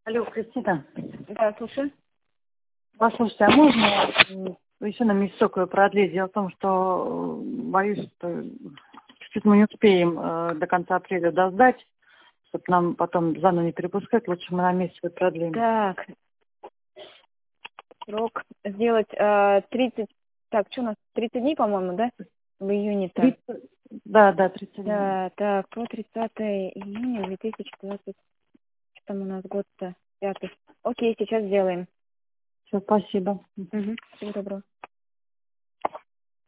Алло, Кристина. Да, слушаю. Послушайте, а можно еще на месяцок ее продлить? Дело в том, что боюсь, что чуть-чуть мы не успеем до конца апреля сдать, чтобы нам потом заново не перепускать. Лучше мы на месяц ее продлим. Так, срок сделать 30... Так, что у нас? 30 дней, по-моему, да? В июне-то. 30, да, 30 дней. Да, так, по 30 июня 2020. Что там у нас год-то? 5. Окей, сейчас сделаем. Все, спасибо. Угу. Всего доброго.